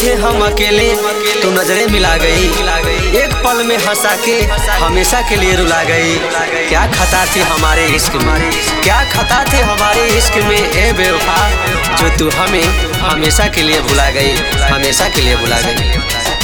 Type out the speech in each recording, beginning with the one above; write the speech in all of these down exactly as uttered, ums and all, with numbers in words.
थे हम अकेले, तू नजरें मिला गई, एक पल में हंसा के हमेशा के लिए रुला गई। क्या खता थी हमारे इश्क में, क्या खता थे हमारे इश्क में ए बेवफा, जो तू हमें हमेशा के लिए भुला गई, हमेशा के लिए भुला गई।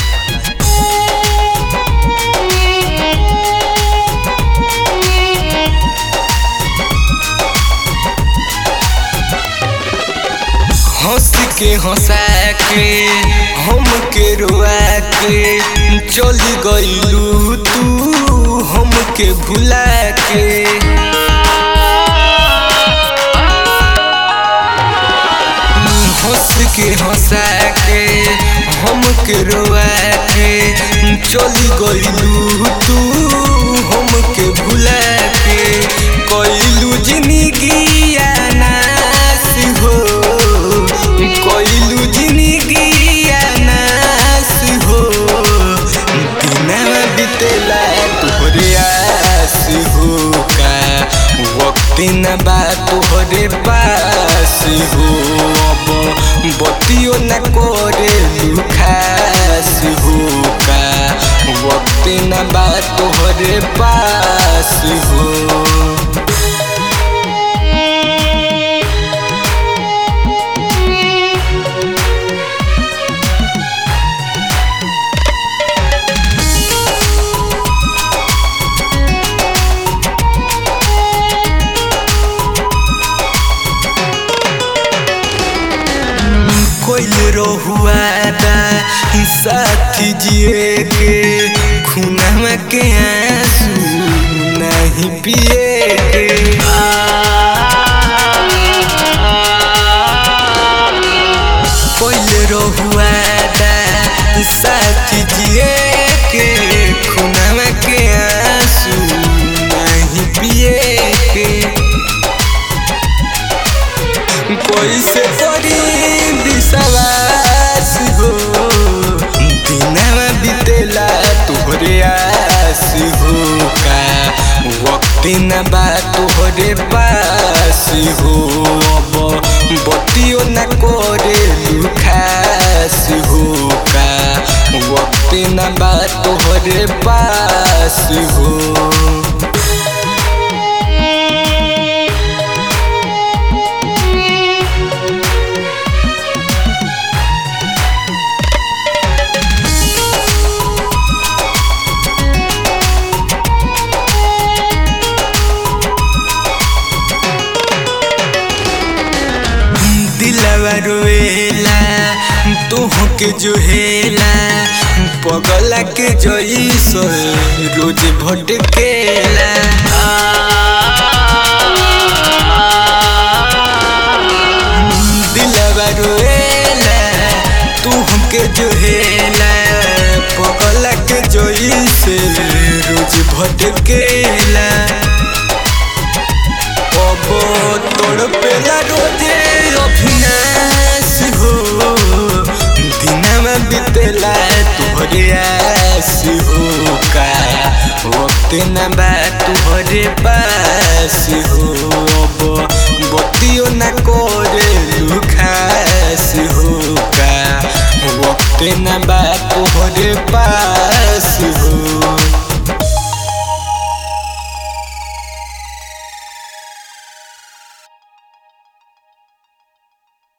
हंस के हंसा के हम के रुआ के चली गईलू तू हम के भुला के। हंस के हंसा के हम के रुआ के चली गईलू तू हम के भुला के। कईलू जिंदगी नास हो, कईलू जिंदगी नास हो, दिनवा बितेला तोहरे आस हो का, वक्त न बा तोहरे पास हो। अब बतियो न करे खास हो का, वक्त न बा तोहरे पास हो। कोइल रहुआ साथी जिए के, खूनवा के आंसू नहीं पिए के। कोइल रहुआ साथी जिए के, खूनवा के आंसू नहीं पिए के। कोई से पड़ी विश्वास हो, दिनवा बितेला तोहरे आस हो का, वक्त न बा तोहरे पास हो। अब बतियो न करे खास हो का, वक्त न बा तोहरे पास हो। दिलवा रोएला तोहके जोहेला, पगला के जइसो रोज भटकेला। दिलवा रोएला तोहके जोहेला, पगला के जइसे रोज भटकेला। अब तोड़ पेला रोजे अभिनाश हो, दिनवा बितेला तोहरे आस हो का, वक्त न बा तोहरे पास हो। अब बतियो न करे खास हो का, वक्त न बा तोहरे पास।